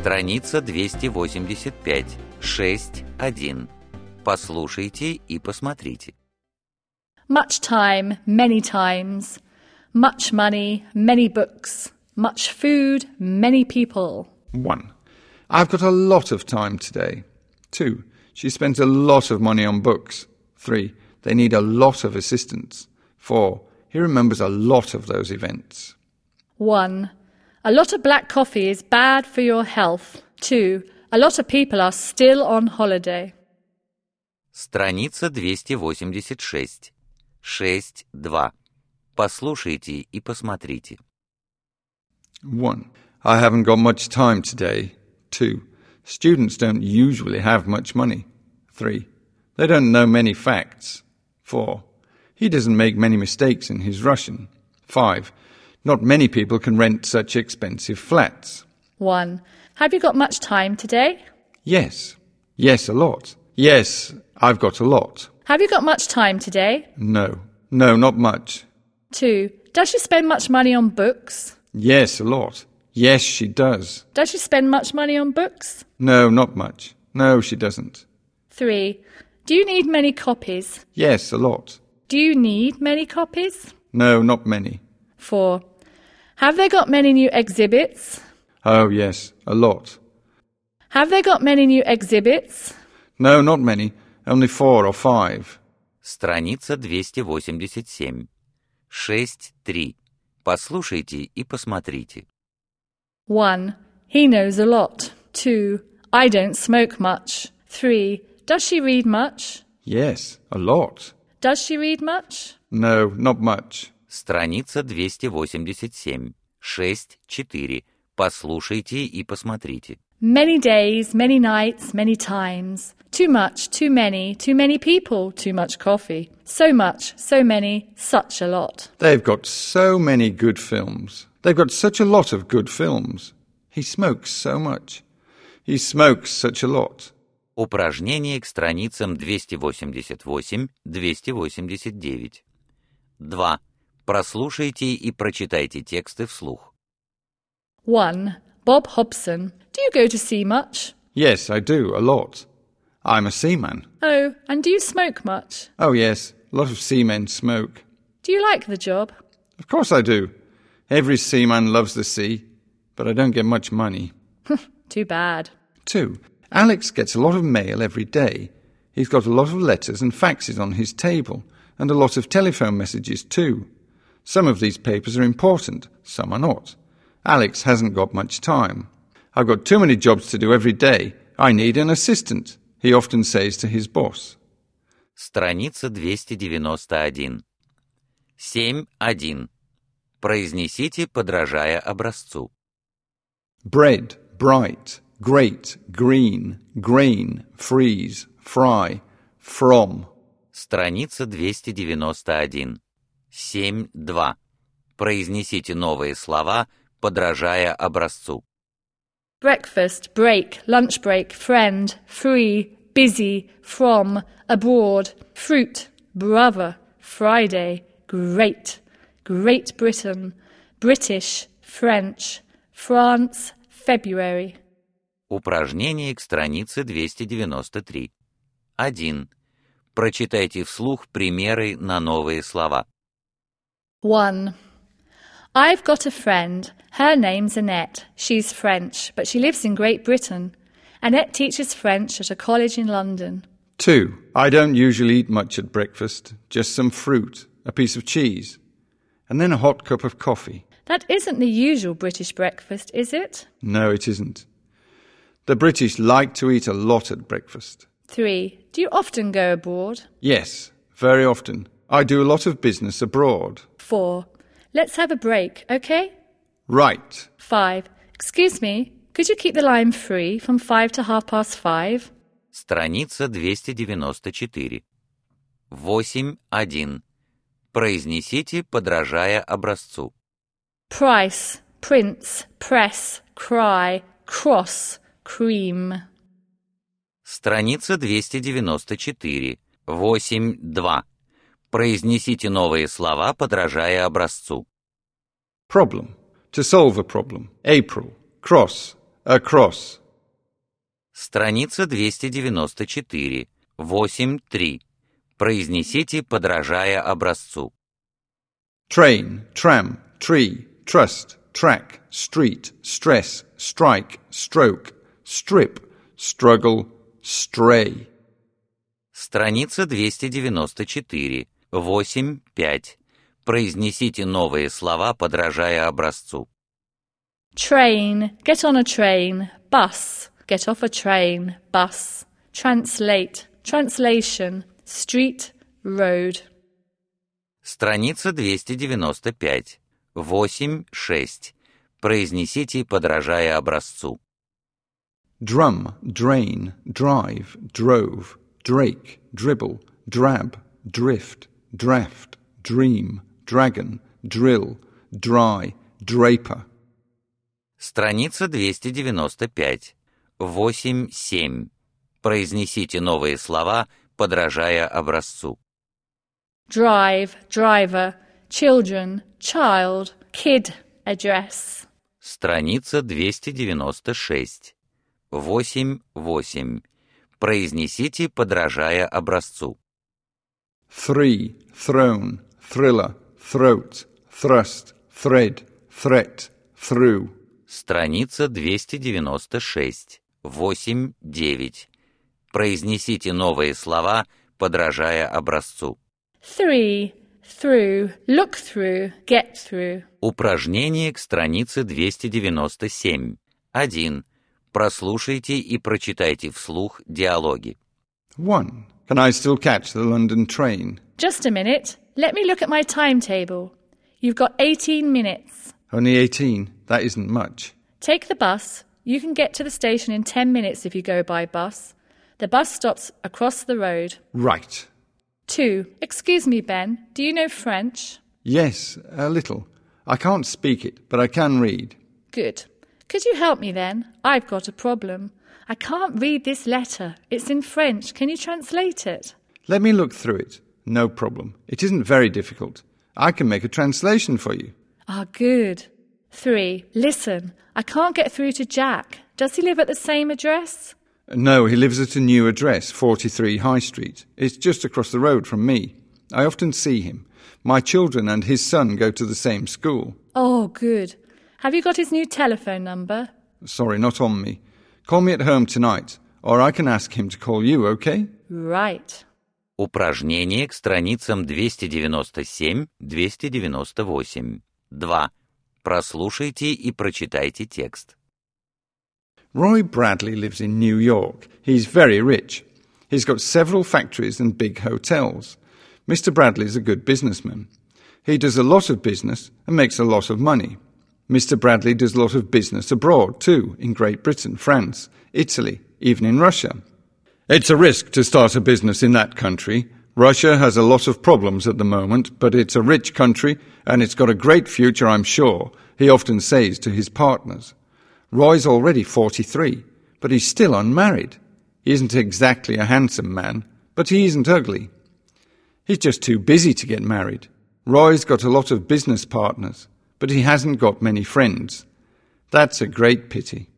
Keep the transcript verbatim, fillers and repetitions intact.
Страница двести восемьдесят пять, шесть один. Послушайте и посмотрите. Much time, many times. Much money, many books. Much food, many people. One. I've got a lot of time today. Two. She spends a lot of money on books. Three. They need a lot of assistance. Four. He remembers a lot of those events. One. A lot of black coffee is bad for your health. Two. A lot of people are still on holiday. Страница двести восемьдесят шесть, шесть два. Послушайте и посмотрите. One. I haven't got much time today. Two. Students don't usually have much money. Three. They don't know many facts. Four. He doesn't make many mistakes in his Russian. Five. Not many people can rent such expensive flats. One. Have you got much time today? Yes. Yes, a lot. Yes, I've got a lot. Have you got much time today? No. No, not much. Two. Does she spend much money on books? Yes, a lot. Yes, she does. Does she spend much money on books? No, not much. No, she doesn't. Three. Do you need many copies? Yes, a lot. Do you need many copies? No, not many. Four. Have they got many new exhibits? Oh, yes, a lot. Have they got many new exhibits? No, not many. Only four or five. Страница двести восемьдесят семь, шесть три. Послушайте и посмотрите. One. He knows a lot. Two. I don't smoke much. Three. Does she read much? Yes, a lot. Does she read much? No, not much. Страница двести восемьдесят семь, шесть четыре. Послушайте и посмотрите. Many days, many nights, many times. Too much, too many, too many people, too much coffee. So much, so many, such a lot. They've got so many good films. They've got such a lot of good films. He smokes so much. He smokes such a lot. Упражнение к страницам двести восемьдесят восемь, двести восемьдесят девять. два. Прослушайте и прочитайте тексты вслух. One. Bob Hobson. Do you go to sea much? Yes, I do, a lot. I'm a seaman. Oh, and do you smoke much? Oh, yes, a lot of seamen smoke. Do you like the job? Of course I do. Every seaman loves the sea, but I don't get much money. Too bad. Two. Alex gets a lot of mail every day. He's got a lot of letters and faxes on his table, and a lot of telephone messages too. Some of these papers are important, some are not. Alex hasn't got much time. I've got too many jobs to do every day. I need an assistant, he often says to his boss. Страница двести девяносто один, семь один. Произнесите, подражая образцу. Bread, bright, great, green, grain, freeze, fry, from. Страница двести девяносто один, семь два. Произнесите новые слова, подражая образцу. Breakfast, break, lunch break, friend, free, busy, from, abroad, fruit, brother, Friday, great, Great Britain, British, French, France, February. Упражнение к странице двести девяносто три. один. Прочитайте вслух примеры на новые слова. One. I've got a friend. Her name's Annette. She's French, but she lives in Great Britain. Annette teaches French at a college in London. Two. I don't usually eat much at breakfast. Just some fruit, a piece of cheese, and then a hot cup of coffee. That isn't the usual British breakfast, is it? No, it isn't. The British like to eat a lot at breakfast. Three. Do you often go abroad? Yes, very often. I do a lot of business abroad. Four. Let's have a break, okay? Right. Five. Excuse me, could you keep the line free from five to half past five? Страница двести девяносто четыре. восемь один. Произнесите, подражая образцу. Price, prince, press, cry, cross, cream. Страница двести девяносто четыре. восемь два. Произнесите новые слова, подражая образцу. Problem. To solve a problem. April. Cross. across. Страница двести девяносто четыре. восемь три. Произнесите, подражая образцу. Train, tram, tree, trust, track, street, stress, strike, stroke, strip, struggle, stray. Страница двести девяносто четыре. восемь пять. Произнесите новые слова, подражая образцу. Train, get on a train. Bus, get off a train. Bus. Translate, translation. Street, road. Страница двести девяносто пять. восемь шесть. Произнесите, подражая образцу. Drum, drain, drive, drove, drake, dribble, drab, drift, draft, dream, dragon, drill, dry, draper. Страница двести девяносто пять. восемь семь. Произнесите новые слова, подражая образцу. Drive, driver. Children, child. Kid, address. Страница двести девяносто шесть. восемь восемь. Произнесите, подражая образцу. Three, throne, thriller, throat, thrust, thread, threat, through. Страница двести девяносто шесть. восемь девять. Произнесите новые слова, подражая образцу. Three, through. Look through, get through. Упражнение к странице двести девяносто семь. один. Прослушайте и прочитайте вслух диалоги. One. Can I still catch the London train? Just a minute. Let me look at my timetable. You've got eighteen minutes. Only eighteen. That isn't much. Take the bus. You can get to the station in ten minutes if you go by bus. The bus stops across the road. Right. Two. Excuse me, Ben. Do you know French? Yes, a little. I can't speak it, but I can read. Good. Could you help me then? I've got a problem. I can't read this letter. It's in French. Can you translate it? Let me look through it. No problem. It isn't very difficult. I can make a translation for you. Ah, good. Three. Listen, I can't get through to Jack. Does he live at the same address? No, he lives at a new address, forty-three High Street. It's just across the road from me. I often see him. My children and his son go to the same school. Oh, good. Have you got his new telephone number? Sorry, not on me. Call me at home tonight, or I can ask him to call you, okay? Right. Упражнение к страницам двести девяносто семь - двести девяносто восемь. два. Прослушайте и прочитайте текст. Roy Bradley lives in New York. He's very rich. He's got several factories and big hotels. Mister Bradley's a good businessman. He does a lot of business and makes a lot of money. Mister Bradley does a lot of business abroad too, in Great Britain, France, Italy, even in Russia. It's a risk to start a business in that country. Russia has a lot of problems at the moment, but it's a rich country and it's got a great future, I'm sure, he often says to his partners. Roy's already forty-three, but he's still unmarried. He isn't exactly a handsome man, but he isn't ugly. He's just too busy to get married. Roy's got a lot of business partners, but he hasn't got many friends. That's a great pity.